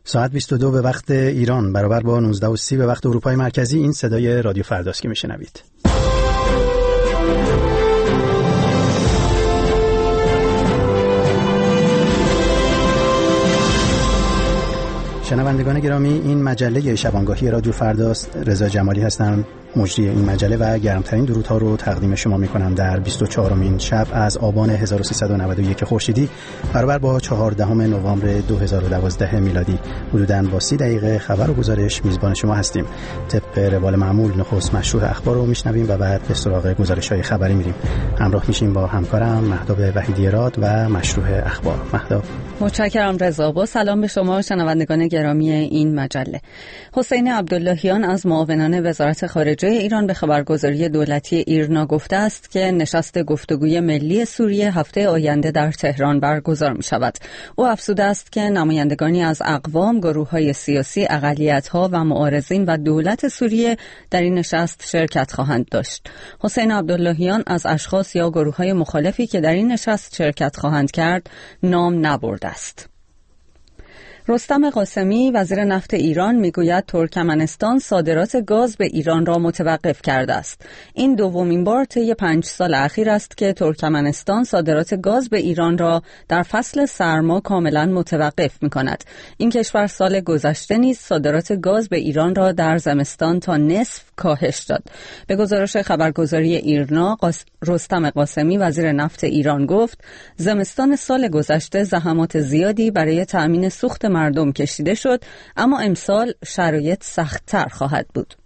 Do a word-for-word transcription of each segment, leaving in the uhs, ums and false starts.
ساعت بیست و دو به وقت ایران برابر با نوزده و سی به وقت اروپای مرکزی. این صدای رادیو فرداست که میشنوید. شنوندگان گرامی، این مجله شبانگاهی رادیو فرداست. رضا جمالی هستم، مجری این مجله و گرمترین درودها رو تقدیم شما میکنم در بیست و چهارمین شب از آبان هزار و سیصد و نود و یک خورشیدی برابر با چهاردهم نوامبر دو هزار و دوازده میلادی. حدوداً با سی دقیقه خبر و گزارش میزبان شما هستیم. طبق روال معمول نخست مشروع اخبار رو میشنویم و بعد به سراغ گزارش‌های خبری میریم. همراه میشیم با همکارم مهداب وحیدی‌راد و مشروع اخبار. مهداب. متشکرم رضا. با سلام به شما شنوندگان گرامی این مجله. حسین عبداللهیان از معاونان وزارت خارجه ایران به خبرگزاری دولتی ایرنا گفته است که نشست گفتگوی ملی سوریه هفته آینده در تهران برگزار می شود. او افزوده است که نمایندگانی از اقوام، گروه‌های سیاسی، اقلیت‌ها و معارضین و دولت سوریه در این نشست شرکت خواهند داشت. حسین عبداللهیان از اشخاص یا گروه‌های مخالفی که در این نشست شرکت خواهند کرد نام نبرده است. رستم قاسمی وزیر نفت ایران میگوید ترکمنستان صادرات گاز به ایران را متوقف کرده است. این دومین بار طی پنج سال اخیر است که ترکمنستان صادرات گاز به ایران را در فصل سرما کاملا متوقف می‌کند. این کشور سال گذشته نیز صادرات گاز به ایران را در زمستان تا نصف کاهش داد. به گزارش خبرگزاری ایرنا، قاس... رستم قاسمی وزیر نفت ایران گفت زمستان سال گذشته زحمات زیادی برای تأمین سوخت مردم کشیده شد، اما امسال شرایط سخت‌تر خواهد بود.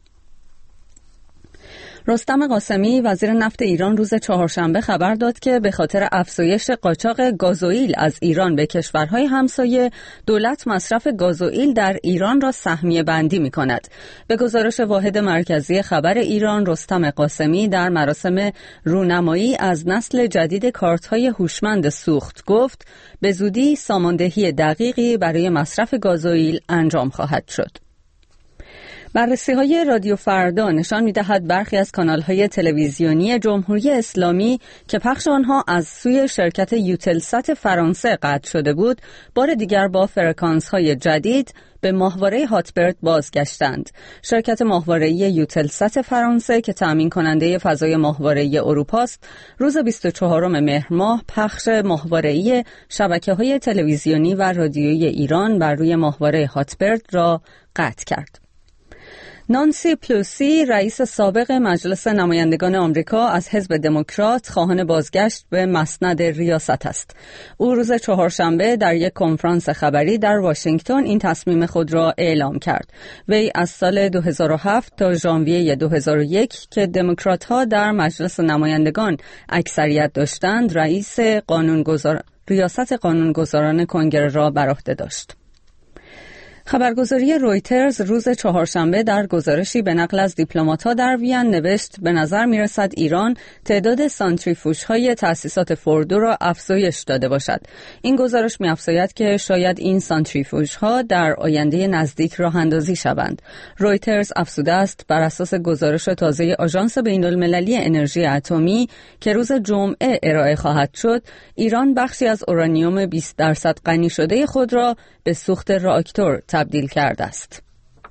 رستم قاسمی وزیر نفت ایران روز چهارشنبه خبر داد که به خاطر افزایش قاچاق گازوئیل از ایران به کشورهای همسایه، دولت مصرف گازوئیل در ایران را سهمیه بندی می کند. به گزارش واحد مرکزی خبر ایران، رستم قاسمی در مراسم رونمایی از نسل جدید کارت‌های هوشمند سوخت گفت به زودی ساماندهی دقیقی برای مصرف گازوئیل انجام خواهد شد. بررسی‌های رادیو فردا نشان می‌دهد برخی از کانال‌های تلویزیونی جمهوری اسلامی که پخش آنها از سوی شرکت یوتلسات فرانسه قطع شده بود، بار دیگر با فرکانس‌های جدید به ماهواره هاتبرد بازگشتند. شرکت ماهواره‌ای یوتلسات فرانسه که تأمین کننده فضای ماهواره‌ای اروپا است، روز بیست و چهارم مهر ماه پخش ماهواره‌ای شبکه‌های تلویزیونی و رادیویی ایران بر روی ماهواره هاتبرد را قطع کرد. نانسی پلوسی رئیس سابق مجلس نمایندگان آمریکا از حزب دموکرات خواهان بازگشت به مسند ریاست است. او روز چهارشنبه در یک کنفرانس خبری در واشنگتن این تصمیم خود را اعلام کرد. وی از سال دو هزار و هفت تا ژانویه دو هزار و یک که دموکرات‌ها در مجلس نمایندگان اکثریت داشتند، رئیس قانونگذار ریاست قانونگذاران کنگره را بر عهده داشت. خبرگزاری رویترز روز چهارشنبه در گزارشی به نقل از دیپلمات‌ها در وین نوشت به نظر می‌رسد ایران تعداد سانتریفوژهای تأسیسات فوردو را افزایش داده باشد. این گزارش می‌افزاید که شاید این سانتریفوژها در آینده نزدیک راه‌اندازی شوند. رویترز افزوده است بر اساس گزارش تازه آژانس بین‌المللی انرژی اتمی که روز جمعه ارائه خواهد شد، ایران بخشی از اورانیوم بیست درصد غنی شده خود را به سوخت راکتور تبدیل کرده است.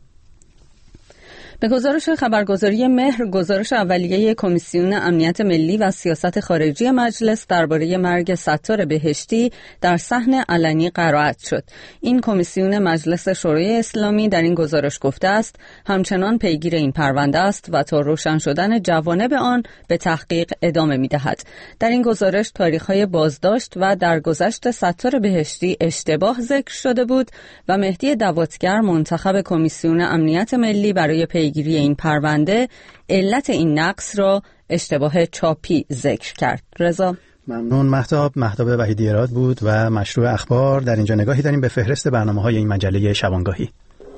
به گزارش خبرگزاری مهر، گزارش اولیه کمیسیون امنیت ملی و سیاست خارجی مجلس درباره مرگ ستار بهشتی در صحن علنی قرائت شد. این کمیسیون مجلس شورای اسلامی در این گزارش گفته است همچنان پیگیر این پرونده است و تا روشن شدن جوانب آن به تحقیق ادامه می‌دهد. در این گزارش تاریخ‌های بازداشت و درگذشت ستار بهشتی اشتباه ذکر شده بود و مهدی دواتگر منتخب کمیسیون امنیت ملی برای پیگیری این پرونده علت این نقص را اشتباه چاپی ذکر کرد. رضا. ممنون مهتاب. مهتاب وحیدی‌راد بود و مشروع اخبار. در اینجا نگاهی داریم به فهرست برنامه‌های این مجله شبانگاهی.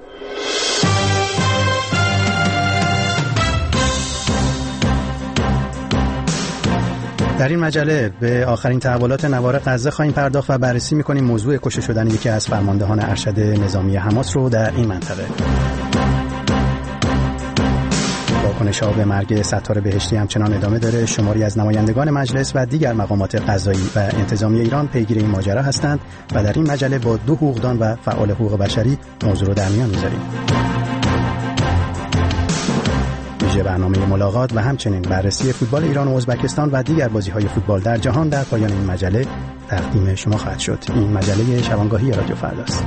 در این مجله به آخرین تحولات نوار غزه خواهیم پرداخت و بررسی می‌کنیم موضوع کشته شدن یکی از فرماندهان ارشد نظامی حماس رو در این منطقه. با واکنش‌ها به مرگ ستار بهشتی همچنان ادامه داره. شماری از نمایندگان مجلس و دیگر مقامات قضایی و انتظامی ایران پیگیر این ماجرا هستند و در این مجله با دو حقوقدان و فعال حقوق بشری موضوع رو در میان می‌ذاریم. ویژه برنامه ملاقات و همچنین بررسی فوتبال ایران و ازبکستان و دیگر بازی‌های فوتبال در جهان در پایان این مجله تقدیم شما خواهد شد. این مجله شبانگاهی رادیو فرداست.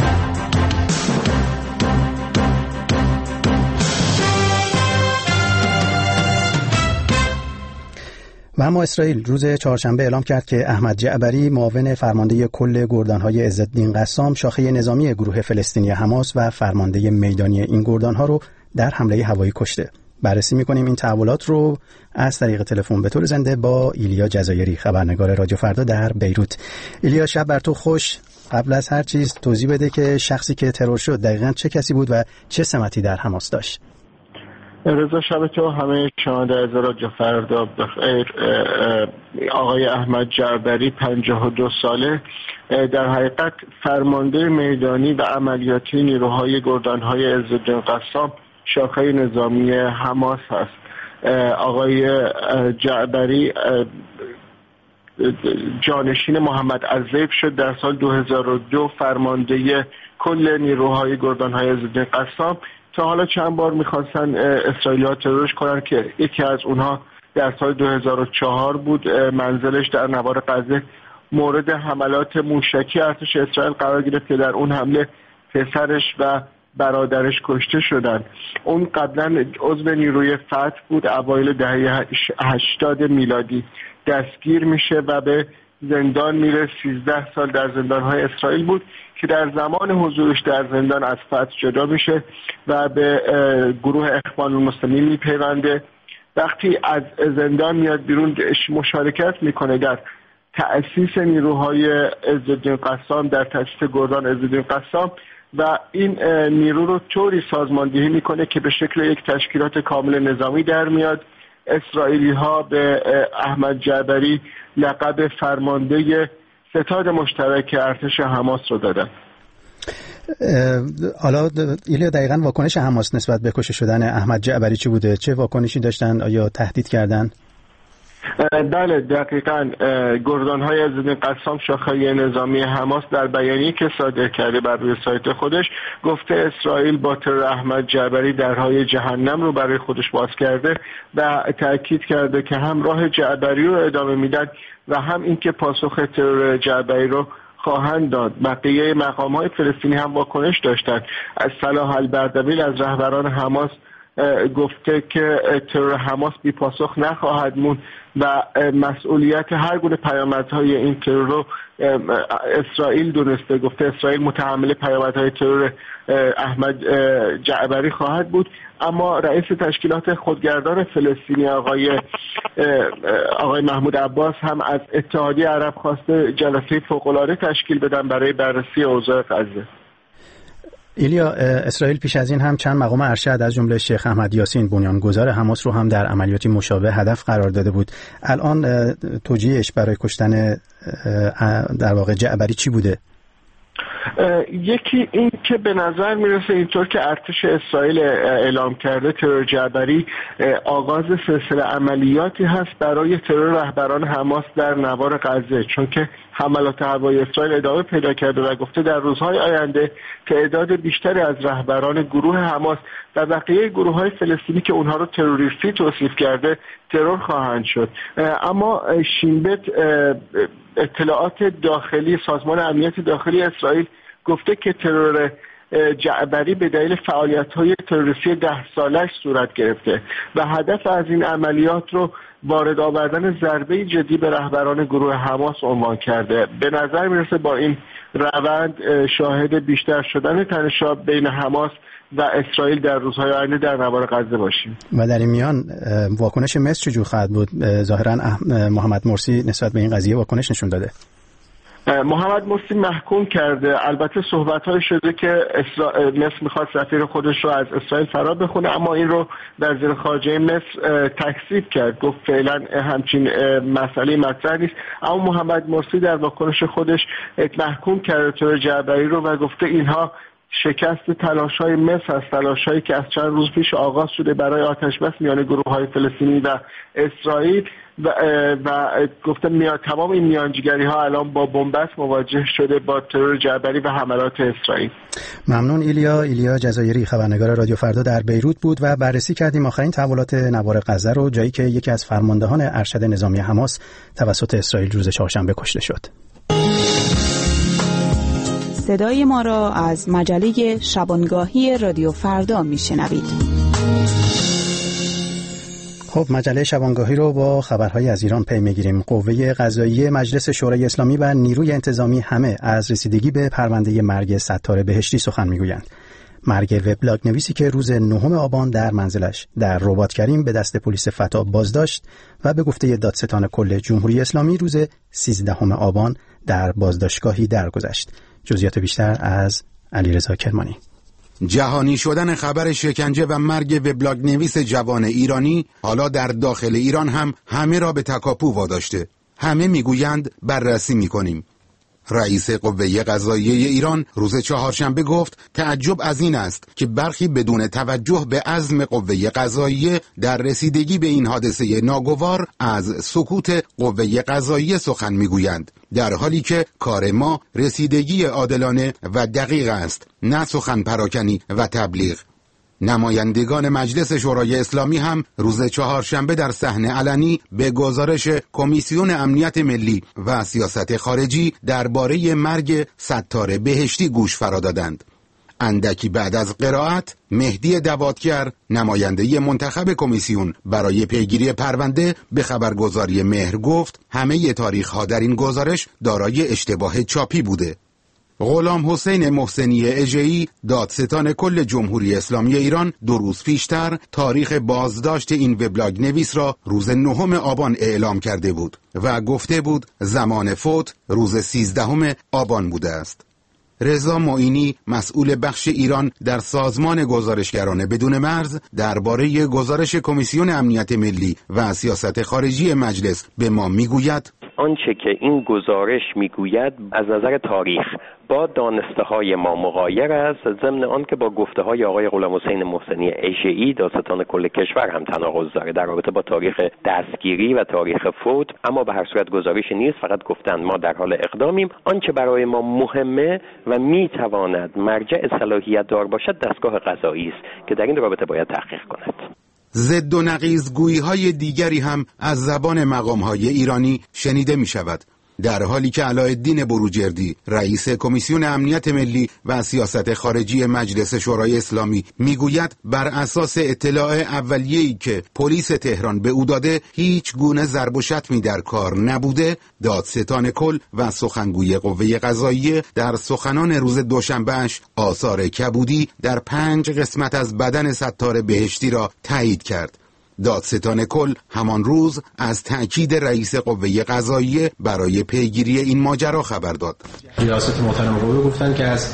و اما اسرائیل روز چهارشنبه اعلام کرد که احمد جعبری معاون فرمانده کل گردان‌های عزالدین قسام شاخه نظامی گروه فلسطینی حماس و فرمانده میدانی این گردان‌ها رو در حمله هوایی کشته. بررسی می‌کنیم این تحولات رو از طریق تلفن به طور زنده با ایلیا جزایری، خبرنگار رادیو فردا در بیروت. ایلیا، شب بر تو خوش. قبل از هر چیز توضیح بده که شخصی که ترور شد دقیقاً چه کسی بود و چه سمتی در حماس داشت. رضا، شب تو همه شنونده از رادیو فردا بخیر. آقای احمد جعبری پنجاه و دو ساله، در حقیقت فرمانده میدانی و عملیاتی نیروهای گردانهای عزالدین قسام شاخه نظامی حماس هست. آقای جعبری جانشین محمد عزیب شد در سال دو هزار و دو فرمانده کل نیروهای گردانهای عزالدین قسام. تا حالا چند بار میخواستن اسرائیلی‌ها ترورش کنن که یکی از اونها در سال دو هزار و چهار بود. منزلش در نوار غزه مورد حملات موشکی ارتش اسرائیل قرار گرفت که در اون حمله پسرش و برادرش کشته شدن. اون قبلا عضو نیروی فتح بود. اوایل دهه هشتاد میلادی دستگیر میشه و به زندان میره. سیزده سال در زندانهای اسرائیل بود که در زمان حضورش در زندان از فتح جدا میشه و به گروه اخوان المسلمین میپیونده. وقتی از زندان میاد بیرون مشارکت میکنه در تأسیس نیروهای عزالدین قسام، در تأسیس گردان عزالدین قسام و این نیرو رو طوری سازماندهی میکنه که به شکل یک تشکیلات کامل نظامی در میاد. اسرائیلی ها به احمد جعبری لقب فرمانده ستاد مشترک ارتش حماس رو دادن. حالا ایلیا، دقیقاً واکنش حماس نسبت به کشته شدن احمد جعبری چی بوده؟ چه واکنشی داشتن؟ آیا تهدید کردن؟ بله دقیقاً. گردان‌های عزالدین قسام شاخه نظامی حماس در بیانیه‌ای که صادر کرده بر روی سایت خودش گفته اسرائیل با ترور احمد جعبری درهای جهنم رو برای خودش باز کرده و تاکید کرده که هم راه جعبری رو ادامه میدن و هم اینکه پاسخ ترور جعبری رو خواهند داد. بقیه مقام‌های فلسطینی هم واکنش داشتند. از صلاح البردویل از رهبران حماس گفته که ترور حماس بی پاسخ نخواهد موند و مسئولیت هر گونه پیامدهای این ترور رو اسرائیل دونسته. گفته اسرائیل متحمل پیامدهای ترور احمد جعبری خواهد بود. اما رئیس تشکیلات خودگردان فلسطینی آقای آقای محمود عباس هم از اتحادیه عرب خواسته جلسه فوق‌العاده تشکیل بدن برای بررسی اوضاع غزه. ایلیا، اسرائیل پیش از این هم چند مقام ارشد از جمله شیخ احمد یاسین بنیانگذار حماس رو هم در عملیاتی مشابه هدف قرار داده بود. الان توجیهش برای کشتن در واقع جعبری چی بوده؟ یکی این که به نظر میرسه اینطور که ارتش اسرائیل اعلام کرده ترور جعبری آغاز سلسله عملیاتی هست برای ترور رهبران حماس در نوار غزه، چون که حملات هوایی اسرائیل ادامه پیدا کرده و گفته در روزهای آینده تعداد بیشتری از رهبران گروه حماس و بقیه گروه‌های فلسطینی که اونها رو تروریستی توصیف کرده ترور خواهند شد. اما شینبت اطلاعات داخلی سازمان امنیت داخلی اسرائیل گفته که ترور جعبری به دلیل فعالیت‌های تروریستی ده سالش صورت گرفته و هدف از این عملیات رو وارد آوردن ضربه جدی به رهبران گروه حماس عنوان کرده. به نظر میرسه با این روند شاهد بیشتر شدن تنش‌ها بین حماس و اسرائیل در روزهای آینده در نوار غزه باشیم. و در این میان واکنش مصر چجور خواهد بود؟ ظاهراً محمد مرسی نسبت به این قضیه واکنش نشون داده. محمد مرسی محکوم کرده. البته صحبت‌های شده که اسرا... مصر می‌خواد سفیر خودش رو از اسرائیل فرا بخونه، اما این رو وزیر خارجه مصر تکذیب کرد. گفت فعلا همچین مسئله مطرح نیست. اما محمد مرسی در واکنش خودش محکوم کرده ترور جعبری رو و گفته اینها شکست تلاش‌های مصر است، تلاش‌هایی که از چند روز پیش آغاز شده برای آتش‌بس میان گروه‌های فلسطینی و اسرائیل و, و گفتم میان تمام این میانجیگری‌ها الان با بنبست مواجه شده با ترور جبری و حملات اسرائیل. ممنون. ایلیا ایلیا جزایری، خبرنگار رادیو فردا در بیروت بود و بررسی کردیم آخرین تحولات نوار غزه رو، جایی که یکی از فرماندهان ارشد نظامی حماس توسط اسرائیل روز چهارشنبه کشته شد. صدای ما را از مجله شبانگاهی رادیو فردا میشنوید. خب مجله شبانگاهی رو با خبرهای از ایران پی میگیریم. قوه قضاییه، مجلس شورای اسلامی و نیروی انتظامی همه از رسیدگی به پرونده مرگ ستار بهشتی سخن میگویند. مرگ وبلاگ نویسی که روز نهم آبان در منزلش در رباط کریم به دست پلیس فتا بازداشت و به گفته دادستان کل جمهوری اسلامی روز سیزدهم آبان در بازداشتگاهی درگذشت. جزئیات بیشتر از علیرضا کرمانی. جهانی شدن خبر شکنجه و مرگ وبلاگ نویس جوان ایرانی حالا در داخل ایران هم همه را به تکاپو واداشته. همه میگویند بررسی میکنیم. رئیس قوه قضاییه ایران روز چهارشنبه گفت تعجب از این است که برخی بدون توجه به عزم قوه قضاییه در رسیدگی به این حادثه ناگوار از سکوت قوه قضاییه سخن میگویند، در حالی که کار ما رسیدگی عادلانه و دقیق است، نه سخن پراکنی و تبلیغ. نمایندگان مجلس شورای اسلامی هم روز چهارشنبه در صحن علنی به گزارش کمیسیون امنیت ملی و سیاست خارجی درباره مرگ ستار بهشتی گوش فرا دادند. اندکی بعد از قرائت، مهدی دوادگر، نماینده منتخب کمیسیون برای پیگیری پرونده، به خبرگزاری مهر گفت همه تاریخ‌ها در این گزارش دارای اشتباه چاپی بوده. غلام حسین محسنی اژه‌ای، دادستان کل جمهوری اسلامی ایران، دو روز پیشتر تاریخ بازداشت این وبلاگ نویس را روز نهم آبان اعلام کرده بود و گفته بود زمان فوت روز سیزدهم آبان بوده است. رضا معینی، مسئول بخش ایران در سازمان گزارشگران بدون مرز، درباره گزارش کمیسیون امنیت ملی و سیاست خارجی مجلس به ما میگوید آنچه که این گزارش میگوید از نظر تاریخ با دانسته های ما مغایر است، ضمن آن که با گفته های آقای غلام حسین محسنی اژه‌ای، دادستان کل کشور، هم تناقض داره در رابطه با تاریخ دستگیری و تاریخ فوت. اما به هر صورت گزارشی نیست، فقط گفتند ما در حال اقدامیم. آنچه برای ما مهمه و میتواند مرجع صلاحیت دار باشد دستگاه قضایی است که در این رابطه باید تحقیق کند. ضد و نقیض گویی های دیگری هم از زبان مقام های ایرانی شنیده می شود، در حالی که علاءالدین بروجردی، رئیس کمیسیون امنیت ملی و سیاست خارجی مجلس شورای اسلامی، میگوید بر اساس اطلاع اولیه‌ای که پلیس تهران به او داده هیچ گونه ضرب و شتمی در کار نبوده. دادستان کل و سخنگوی قوه قضاییه در سخنان روز دوشنبهش آثار کبودی در پنج قسمت از بدن ستار بهشتی را تایید کرد. دادستان کل همان روز از تأکید رئیس قوه قضاییه برای پیگیری این ماجرا خبر داد. ریاست محترم قوه گفتن که از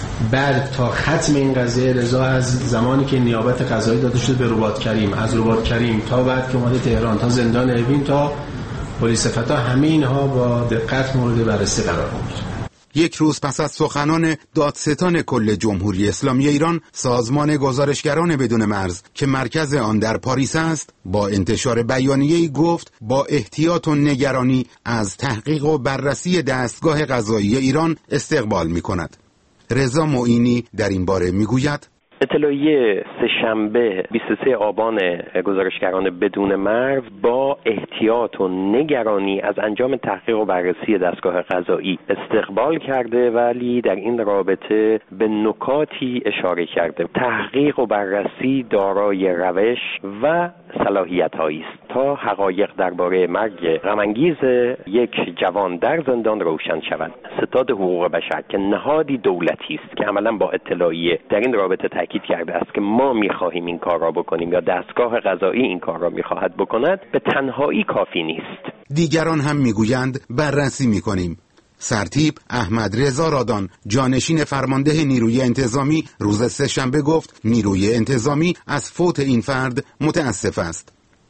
بعد تا ختم این قضیه رضا از زمانی که نیابت قضایی داده شده به رباط کریم، از رباط کریم تا بعد که اومده تهران تا زندان اوین تا پلیس فتا، همه اینها با دقت مورد بررسی قرار گرفت. یک روز پس از سخنان دادستان کل جمهوری اسلامی ایران، سازمان گزارشگران بدون مرز که مرکز آن در پاریس است، با انتشار بیانیه‌ای گفت با احتیاط و نگرانی از تحقیق و بررسی دستگاه قضایی ایران استقبال می‌کند. رضا معینی در این باره می‌گوید اطلاعیه سه‌شنبه بیست و سوم آبان گزارشگران بدون مرز با احتیاط و نگرانی از انجام تحقیق و بررسی دستگاه قضایی استقبال کرده، ولی در این رابطه به نکاتی اشاره کرده. تحقیق و بررسی دارای روش و صلاحیت‌هایی است تا حقایق درباره مرگ غم‌انگیز یک جوان در زندان روشن شود. ستاد حقوق بشر که نهادی دولتی است که عملاً با اطلاعیه در این رابطه تاکید کرده است که ما می‌خواهیم این کار را بکنیم یا دستگاه قضایی این کار را می‌خواهد بکند، به تنهایی کافی نیست. دیگران هم می‌گویند بررسی می‌کنیم. سرتیپ احمد رضا رادان، جانشین فرمانده نیروی انتظامی، روز سه‌شنبه گفت نیروی انتظامی از فوت این فرد متاسف است.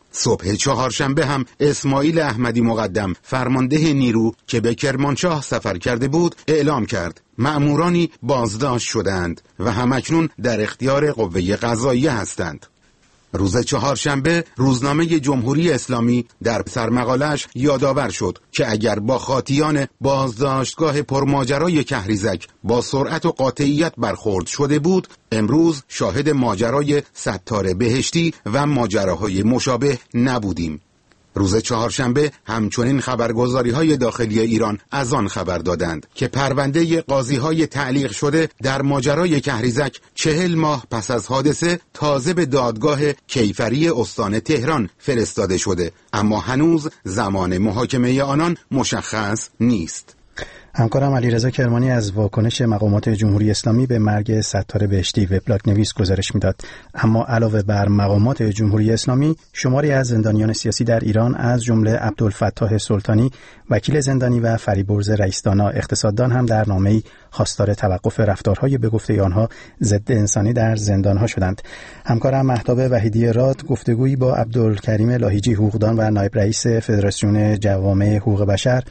صبح چهارشنبه هم اسماعیل احمدی مقدم، فرمانده نیرو که به کرمانشاه سفر کرده بود، اعلام کرد مأمورانی بازداشت شدند و همکنون در اختیار قوه قضاییه هستند. روز چهارشنبه روزنامه جمهوری اسلامی در سرمقاله‌اش یادآور شد که اگر با خاطیان بازداشتگاه پرماجرای کهریزک با سرعت و قاطعیت برخورد شده بود، امروز شاهد ماجرای ستار بهشتی و ماجراهای مشابه نبودیم. روز چهارشنبه همچنین خبرگزاری‌های داخلی ایران از آن خبر دادند که پرونده قاضی‌های تعلیق شده در ماجرای کهریزک چهل ماه پس از حادثه تازه به دادگاه کیفری استان تهران فرستاده شده، اما هنوز زمان محاکمه آنان مشخص نیست. همکارم علیرضا کرمانی از واکنش مقامات جمهوری اسلامی به مرگ ستار بهشتی وبلاگ نویس گزارش میداد. اما علاوه بر مقامات جمهوری اسلامی، شماری از زندانیان سیاسی در ایران از جمله عبدالفتاح سلطانی، وکیل زندانی و فریبرز رئیسدانا اقتصاددان هم در نامه‌ای خواستار توقف رفتارهای به گفته آنها ضد انسانی در زندانها شدند. همکارم مهتاب وحیدی راد گفتگویی با عبدالکریم لاهیجی، حقوقدان و نایب رئیس فدراسیون جوامع حقوق بشر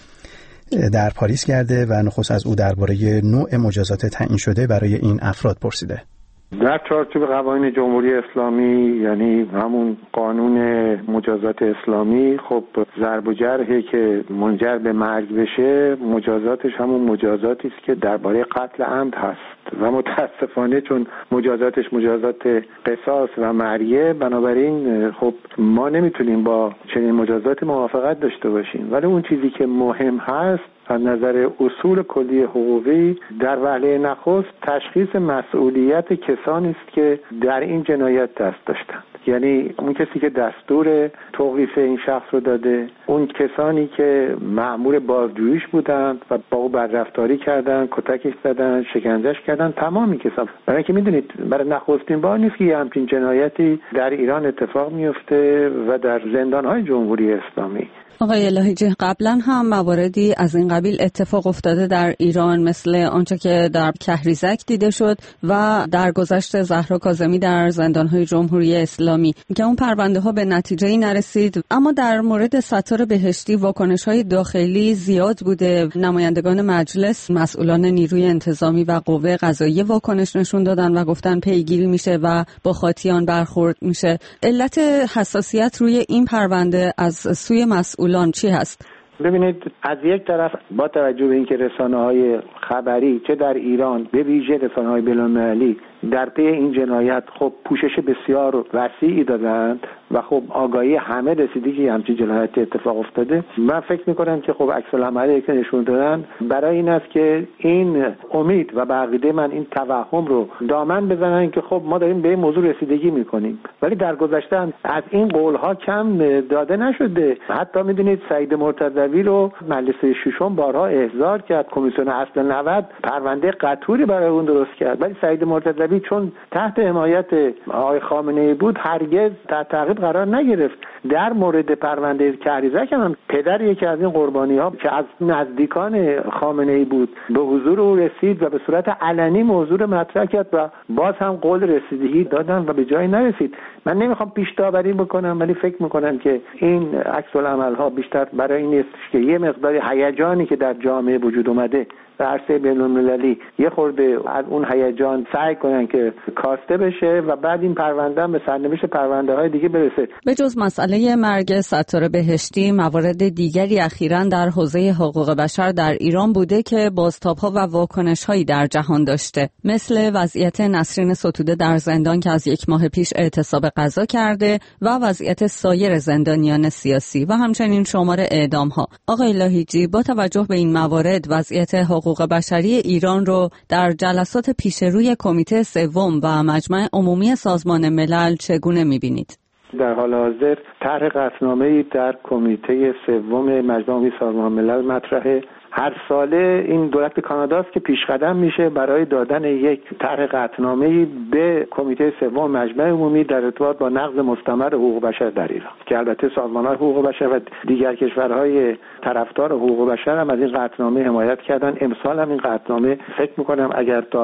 در پاریس کرده و نخست از او درباره نوع مجازات تعیین شده برای این افراد پرسیده. در چارچوب قوانین جمهوری اسلامی، یعنی همون قانون مجازات اسلامی، خب ضرب و جرحی که منجر به مرگ بشه مجازاتش همون مجازاتی است که درباره قتل عمد هست و متاسفانه چون مجازاتش مجازات قصاص و مریه، بنابراین خب ما نمیتونیم با چنین مجازات موافقت داشته باشیم. ولی اون چیزی که مهم هست از نظر اصول کلی حقوقی در وهله نخست تشخیص مسئولیت کسانی است که در این جنایت دست داشتند، یعنی اون کسی که دستور توقیف این شخص رو داده، اون کسانی که مأمور بازجوییش بودند و با او بدرفتاری کردند، کتکش زدند، شکنجهش کردند، تمامی کسان. برای اینکه میدونید برای نخستین بار نیست که یه همچین جنایتی در ایران اتفاق میفته و در زندان‌های جمهوری اسلامی. آقای لاهیجی، قبلا هم مواردی از این قبیل اتفاق افتاده در ایران، مثل آنچه که در کهریزک دیده شد و در گذشت زهرا کاظمی در زندان‌های جمهوری اسلامی که اون پرونده ها به نتیجه‌ای نرسید. اما در مورد ستار بهشتی واکنش‌های داخلی زیاد بوده. نمایندگان مجلس، مسئولان نیروی انتظامی و قوه قضاییه واکنش نشون دادن و گفتن پیگیری میشه و با خاطیان برخورد میشه. علت حساسیت روی این پرونده از سوی مسئول چی هست؟ ببینید، از یک طرف با توجه به اینکه رسانه‌های خبری چه در ایران به ویژه رسانه‌های بین‌المللی در پی این جنایت خب پوشش بسیار وسیعی دادند و خب آگاهی همه رسیدی که همچین جنایتی اتفاق افتاده. من فکر می‌کنم که خب عکس العملی که نشون دادن برای این است که این امید و به عقیده من این توهم رو دامن بزنن که خب ما داریم به این موضوع رسیدگی می‌کنیم، ولی در گذشته از این قول‌ها کم داده نشده. حتی می‌دونید سعید مرتضوی رو مجلس ششم بارها احضار کرد، کمیسیون اصل نود پرونده قطوری برای اون درست کرد، ولی سعید مرتضوی چون تحت حمایت آقای خامنه‌ای بود هرگز تحت تعقیب قرار نگرفت. در مورد پرونده کهریزک هم پدر یکی از این قربانی‌ها که از نزدیکان خامنه‌ای بود به حضور او رسید و به صورت علنی موضوع مطرح کرد و باز هم قول رسیدگی دادن و به جای نرسید. من نمیخوام پیش داوری بکنم، ولی فکر میکنم که این عکس العمل‌ها بیشتر برای این است که یه مقداری هیجانی که در جامعه وجود اومده در عرصه بین‌المللی یه خورده از اون هیجان سعی کنن که کاسته بشه و بعد این پرونده هم به سرنوشت پرونده‌های دیگه برسه. به جز مسئله مرگ ستار بهشتی، موارد دیگری اخیراً در حوزه حقوق بشر در ایران بوده که بازتاب‌ها و واکنش‌هایی در جهان داشته، مثل وضعیت نسرین ستوده در زندان که از یک ماه پیش اعتصاب قضا کرده و وضعیت سایر زندانیان سیاسی و همچنین شمار اعدام‌ها. آقای لاهیجی، با توجه به این موارد وضعیت حقوق بشری ایران رو در جلسات پیش روی کمیته سوم و مجمع عمومی سازمان ملل چگونه می‌بینید؟ در حال حاضر طرح قطعنامه‌ای در کمیته سوم مجمع عمومی سازمان ملل مطرحه. هر ساله این دولت کاناداست که پیشقدم میشه برای دادن یک طرح قطعنامه‌ای به کمیته سوم مجمع عمومی در ارتباط با نقض مستمر حقوق بشر در ایران، که البته سازمان‌های حقوق بشر و دیگر کشورهای طرفدار حقوق بشر هم از این قطعنامه حمایت کردن. امسال هم این قطعنامه فکر می‌کنم اگر تا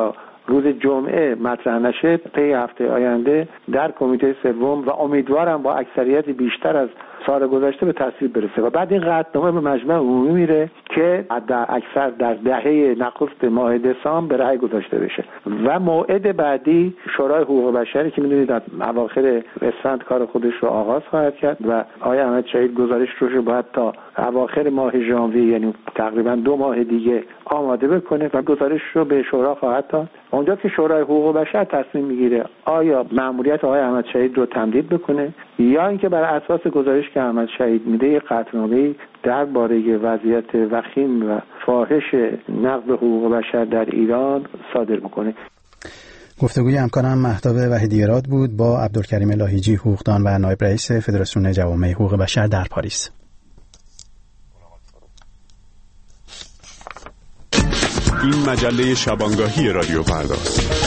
روز جمعه مطرح نشه، طی هفته آینده در کمیته سوم و امیدوارم با اکثریت بیشتر از سال گذشته به تصویب برسه و بعد این قطعنامه به مجمع عمومی میره که در اکثر در دهه نخست ماه دسامبر به رأی گذاشته بشه و موعد بعدی شورای حقوق بشری که میدونید در اواخر اسفند کار خودش رو آغاز خواهد کرد و آقای احمد شهید گزارش رو باید تا اواخر ماه ژانویه، یعنی تقریبا دو ماه دیگه آماده بکنه و گزارش رو به شورا خواهد داد. اونجا که شورای حقوق بشر تصمیم میگیره آیا مأموریت آقای احمد شهید رو تمدید بکنه یا اینکه بر اساس گزارش که احمد شهید میده یک قطعنامه‌ای درباره وضعیت وخیم و فاحش نقض حقوق بشر در ایران صادر بکنه. گفتگوی همکارم مهتاب وحیدی‌راد بود با عبدالکریم لاهیجی، حقوقدان و نایب رئیس فدراسیون جوامع حقوق بشر در پاریس. این مجله شبانگاهی رادیو فرداست.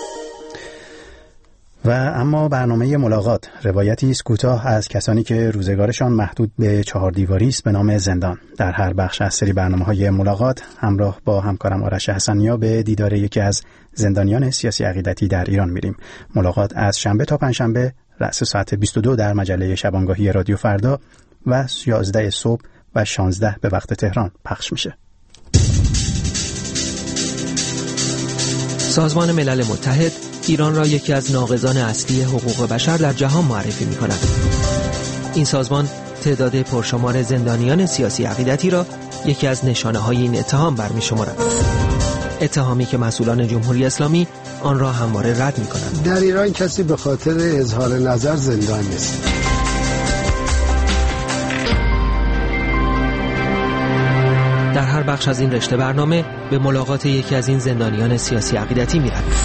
و اما برنامه ملاقات، روایتی است کوتاه از کسانی که روزگارشان محدود به چهار دیواری است به نام زندان. در هر بخش از سری برنامه‌های ملاقات همراه با همکارم آرش حسنیا به دیدار یکی از زندانیان سیاسی عقیدتی در ایران میریم. ملاقات از شنبه تا پنجشنبه رأس ساعت بیست و دو در مجله شبانگاهی رادیو فردا و یازده صبح و شانزده به وقت تهران پخش میشه. سازمان ملل متحد ایران را یکی از ناقضان اصلی حقوق بشر در جهان معرفی می کند. این سازمان تعداد پرشمار زندانیان سیاسی عقیدتی را یکی از نشانه های این اتهام برمی شمارد. اتهامی که مسئولان جمهوری اسلامی آن را همواره رد می کنند. در ایران کسی به خاطر اظهار نظر زندان نیست. در هر بخش از این رشته برنامه به ملاقات یکی از این زندانیان سیاسی عقیدتی می رویم.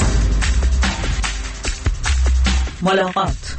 ملاقات.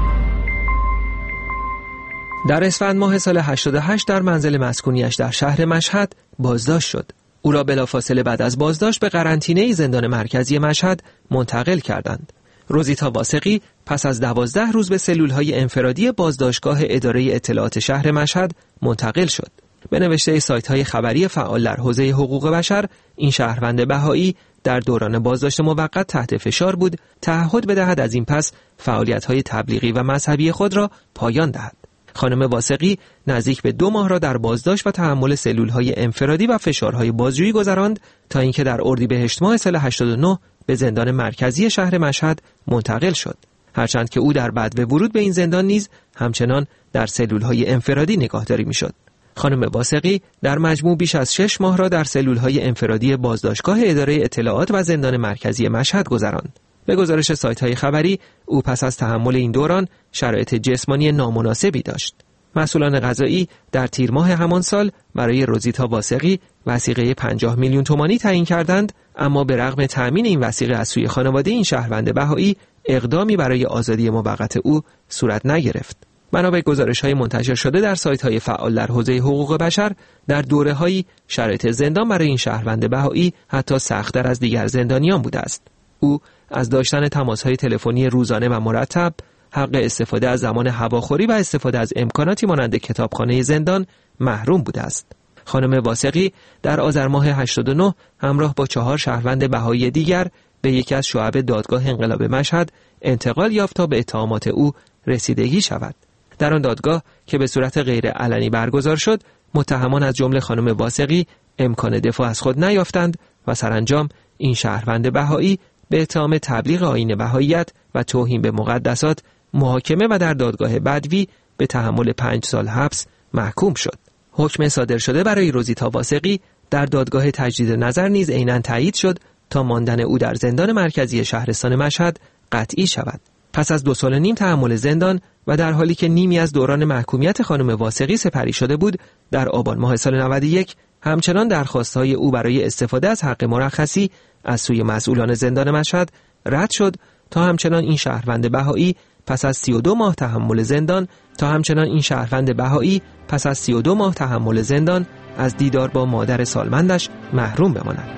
در اسفند ماه سال هشتاد و هشت در منزل مسکونیش در شهر مشهد بازداشت شد. او را بلافاصله بعد از بازداشت به قرنطینه زندان مرکزی مشهد منتقل کردند. روزیتا واسقی پس از دوازده روز به سلول‌های انفرادی بازداشتگاه اداره اطلاعات شهر مشهد منتقل شد. به نوشته سایت‌های خبری فعال در حوزه حقوق بشر، این شهروند بهایی در دوران بازداشت موقت تحت فشار بود تعهد بدهد از این پس فعالیت‌های تبلیغی و مذهبی خود را پایان دهد. خانم واسقی نزدیک به دو ماه را در بازداشت و تحمل سلول‌های انفرادی و فشارهای بازجویی گذراند تا اینکه در اردیبهشت ماه سال هشتاد و نه به زندان مرکزی شهر مشهد منتقل شد. هرچند که او در بعد ورود به این زندان نیز همچنان در سلول‌های انفرادی نگهداری می‌شد. خانم واسقی در مجموع بیش از شش ماه را در سلول‌های انفرادی بازداشتگاه اداره اطلاعات و زندان مرکزی مشهد گذراند. به گزارش سایت‌های خبری، او پس از تحمل این دوران شرایط جسمانی نامناسبی داشت. مسئولان قضایی در تیر ماه همان سال برای روزیتا واسقی وثیقه پنجاه میلیون تومانی تعیین کردند، اما به رغم تأمین این وثیقه از سوی خانواده این شهروند بهایی اقدامی برای آزادی موقت او صورت نگرفت. بنا به گزارش‌های منتشر شده در سایت‌های فعال در حوزه حقوق بشر، در دوره‌هایی شرایط زندان برای این شهروند بهایی حتی سخت‌تر از دیگر زندانیان بوده است. او از داشتن تماس‌های تلفنی روزانه و مرتب، حق استفاده از زمان هواخوری و استفاده از امکاناتی مانند کتابخانه زندان محروم بوده است. خانم واسقی در آذر ماه هشتاد و نه همراه با چهار شهروند بهایی دیگر به یکی از شعب دادگاه انقلاب مشهد انتقال یافت تا به اتهامات او رسیدگی شود. در آن دادگاه که به صورت غیر علنی برگزار شد، متهمان از جمله خانم واسقی امکان دفاع از خود نیافتند و سرانجام این شهروند بهایی به اتهام تبلیغ آیین بهاییت و توهین به مقدسات محاکمه و در دادگاه بدوی به تحمل پنج سال حبس محکوم شد. حکم صادر شده برای روزیتا واسقی در دادگاه تجدید نظر نیز عیناً تایید شد تا ماندن او در زندان مرکزی شهرستان مشهد قطعی شود. پس از دو سال و نیم تحمل زندان و در حالی که نیمی از دوران محکومیت خانم واسقی سپری شده بود، در آبان ماه سال نود و یک همچنان درخواست‌های او برای استفاده از حق مرخصی از سوی مسئولان زندان مشهد رد شد تا همچنان این شهروند بهایی پس از سی و دو ماه تحمل زندان تا همچنان این شهروند بهایی پس از سی و دو ماه تحمل زندان از دیدار با مادر سالمندش محروم بماند.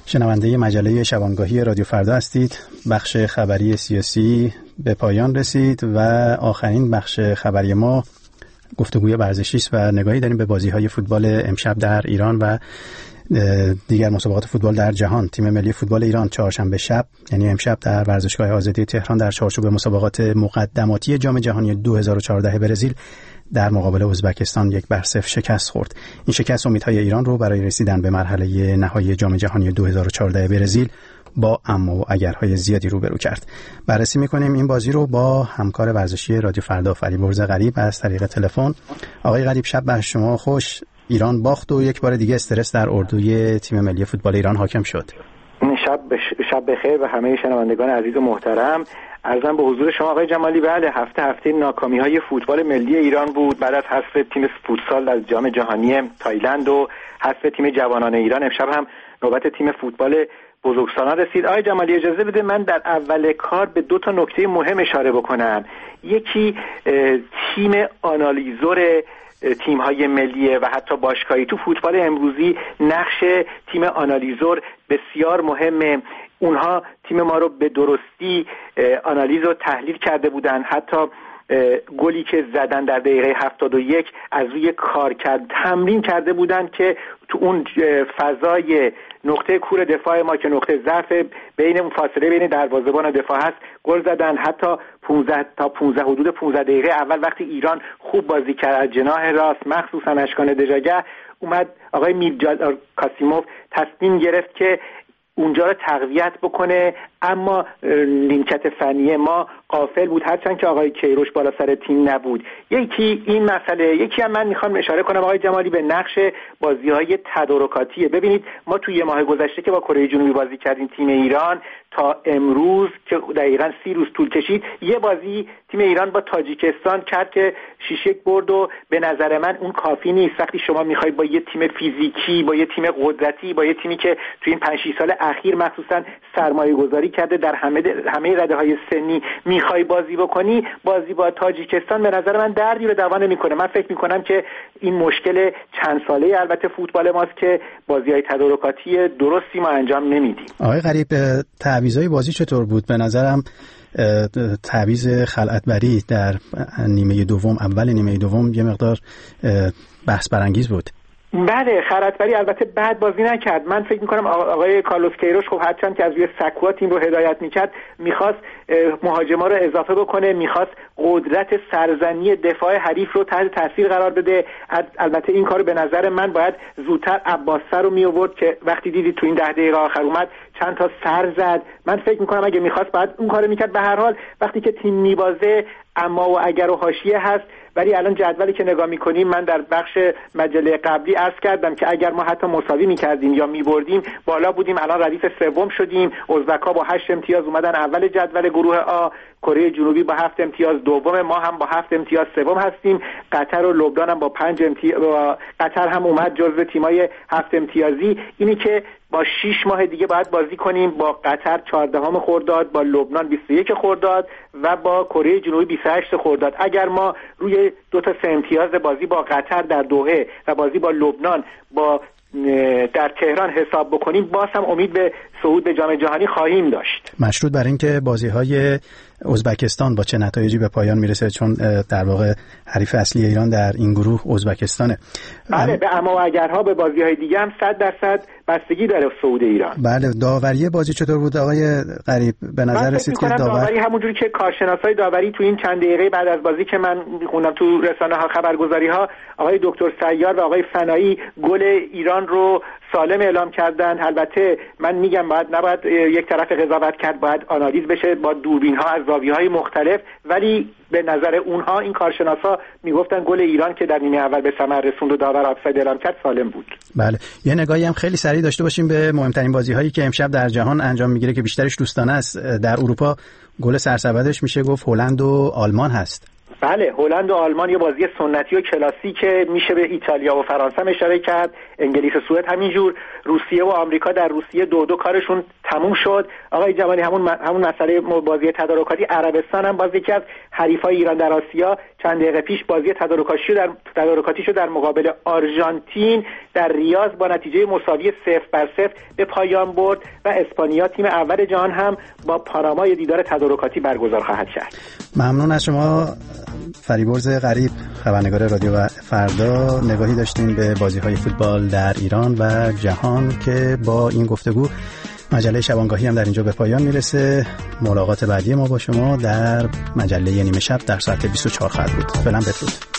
شنونده مجله شبانگاهی رادیو فردا هستید. بخش خبری سیاسی به پایان رسید و آخرین بخش خبری ما گفتگوی ورزشی است و نگاهی داریم به بازی‌های فوتبال امشب در ایران و دیگر مسابقات فوتبال در جهان. تیم ملی فوتبال ایران چهارشنبه شب یعنی امشب در ورزشگاه آزادی تهران در چارچوب مسابقات مقدماتی جام جهانی دو هزار و چهارده برزیل در مقابل ازبکستان یک بر صفر شکست خورد. این شکست امیدهای ایران رو برای رسیدن به مرحله نهایی جام جهانی دو هزار و چهارده برزیل با اما و اگرهای زیادی روبرو کرد. بررسی می‌کنیم این بازی رو با همکار ورزشی رادیو فردا فریبرز غریب از طریق تلفن. آقای غریب، شب بر شما خوش. ایران باخت و یک بار دیگه استرس در اردوی تیم ملی فوتبال ایران حاکم شد. شب بش... شب بخیر و همه شنوندگان عزیز و محترم. عرضم به حضور شما آقای جمالی، بله هفته هفته ناکامی‌های فوتبال ملی ایران بود بعد از حذف تیم فوتسال از جام جهانی تایلند و حذف تیم جوانان ایران. امشب هم نوبت تیم فوتبال بزرگسالان رسید. آقای جمالی اجازه بده من در اول کار به دو تا نکته مهم اشاره بکنم. یکی تیم آنالیزور تیم‌های ملیه و حتی باشگاهی. تو فوتبال امروزی نقش تیم آنالیزور بسیار مهمه. اونها تیم ما رو به درستی آنالیز و تحلیل کرده بودن. حتی گلی که زدن در دقیقه هفتاد و یک از روی کار کرد تمرین کرده بودن که تو اون فضای نقطه کور دفاع ما که نقطه ضعف بین اون فاصله بین دروازه‌بان و دفاع هست گل زدن. حتی پانزده تا پانزده حدود پانزده دقیقه اول وقتی ایران خوب بازی کرد از جناح راست مخصوصا اشکان دژاگه اومد آقای میرجلال کاسیموف تصمیم گرفت که اونجا رو تقویت بکنه، اما نیمکت فنی ما غافل بود هرچند که آقای کیروش بالا سر تیم نبود. یکی این مسئله، یکی هم من میخوام اشاره کنم آقای جمالی به نقش بازی‌های تدارکاتیه. ببینید ما توی یه ماه گذشته که با کره جنوبی بازی کردیم تیم ایران تا امروز که دقیقاً سی روز طول کشید یه بازی تیم ایران با تاجیکستان کرد که شش یک برد و به نظر من اون کافی نیست. وقتی شما میخوای با یه تیم فیزیکی، با یه تیم قدرتی، با یه تیمی که توی این پنج شش سال اخیر مخصوصا سرمایه گذاری کرده در همه همه رده‌های سنی میخوای بازی بکنی، بازی با تاجیکستان به نظر من دردی رو دوا نمیکنه. من فکر میکنم که این مشکل چند ساله البته فوتبال ماست که بازی‌های تدارکاتی درستی ما انجام نمیدیم. آقای غریب، تعویضای بازی چطور بود؟ به نظرم تعویض خلعتبری در نیمه دوم، اول نیمه دوم یه مقدار بحث برانگیز بود. بله، خلعتبری البته بعد بازی نکرد. من فکر میکنم آقای کارلوس کیروش خب هرچند که از روی سکوها تیم رو هدایت میکرد میخواست مهاجما رو اضافه بکنه، میخواست قدرت سرزنی دفاع حریف رو تحت تاثیر قرار بده. البته این کارو به نظر من باید زودتر عباسه رو می آورد که وقتی دیدید تو این ده دقیقه آخر اومد چند تا سر زد. من فکر میکنم اگه میخواست بعد اون کارو میکرد. به هر حال وقتی که تیم میبازه اما و اگر و حاشیه هست، ولی الان جدولی که نگاه میکنیم من در بخش مجله قبلی عرض کردم که اگر ما حتی مساوی میکردیم یا میبردیم بالا بودیم، الان ردیف سوم شدیم. ازبک‌ها با هشت امتیاز اومدن اول جدول گروه آ، کره جنوبی با هفت امتیاز دوم، ما هم با هفت امتیاز سوم هستیم. قطر و لبنان هم با پنج امتیاز، قطر هم اومد جزو تیمای هفت امتیازی. اینی که با شش ماه دیگه باید بازی کنیم با قطر چهاردهم خرداد، با لبنان بیست و یک خرداد و با کره جنوبی بیست و هشت خرداد. اگر ما روی دو تا سه امتیاز بازی با قطر در دوحه و بازی با لبنان با در تهران حساب بکنیم، باز هم امید به صعود به جام جهانی خواهیم داشت. مشروط بر این که بازی‌های ازبکستان با چه نتایجی به پایان میرسه، چون در واقع حریف اصلی ایران در این گروه ازبکستانه. بله، به اما و اگرها به بازی‌های دیگه هم صد درصد بستگی داره صعود ایران. بله، داوری بازی چطور بود آقای غریب؟ به نظر رسید که داور... داوری همونجوری که کارشناسای داوری تو این چند دقیقه بعد از بازی که من خوندم تو رسانه‌ها خبرگزاری‌ها، آقای دکتر سیار و آقای فنایی گل ایران رو سالم اعلام کردن. البته من میگم باید نباید یک طرف قضاوت کرد، باید آنالیز بشه با دوربین‌ها از زاویه‌های مختلف، ولی به نظر اونها این کارشناسا میگفتن گل ایران که در نیمه اول به ثمر رسوند و داور آفساید اعلام کرد سالم بود. بله، یه نگاهی هم خیلی سریع داشته باشیم به مهمترین بازی‌هایی که امشب در جهان انجام میگیره که بیشترش دوستانه است. در اروپا گل سرسبدش میشه گفت هلند و آلمان هست. بله، هلند و آلمان یه بازی سنتی و کلاسیکه، میشه به ایتالیا و فرانسه اشاره کرد، انگلیس و سوئد همینجور، روسیه و آمریکا در روسیه دو دو کارشون تموم شد. آقای جوانی همون همون مسئله بازی تدارکاتی، عربستان هم بازی کرد، حریفای ایران در آسیا چند دقیقه پیش بازی تدارکاتیشو در تدارکاتیشو در مقابل آرژانتین در ریاض با نتیجه مساوی صفر بر صفر به پایان برد و اسپانیا تیم اول جهان هم با پاناما دیدار تدارکاتی برگزار خواهد کرد. ممنون از شما فریبرز غریب، خبرنگار رادیو و فردا. نگاهی داشتیم به بازی‌های فوتبال در ایران و جهان که با این گفتگو مجله شبانگاهی هم در اینجا به پایان میرسه. ملاقات بعدی ما با شما در مجله نیمه شب در ساعت بیست و چهار خواهد بود. فعلا بدرود.